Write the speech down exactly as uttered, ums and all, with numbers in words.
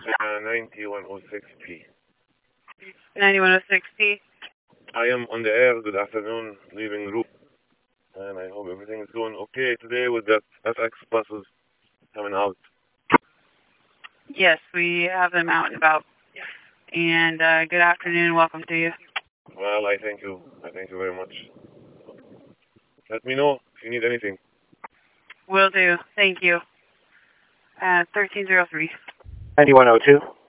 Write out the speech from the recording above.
Uh, ninety-one oh six P. ninety-one oh six P. I am on the air. Good afternoon, leaving route. And I hope everything is going okay today with that F X buses coming out. Yes, we have them out and about. And uh, good afternoon. Welcome to you. Well, I thank you. I thank you very much. Let me know if you need anything. Will do. Thank you. Uh, thirteen oh three. ninety-one oh two.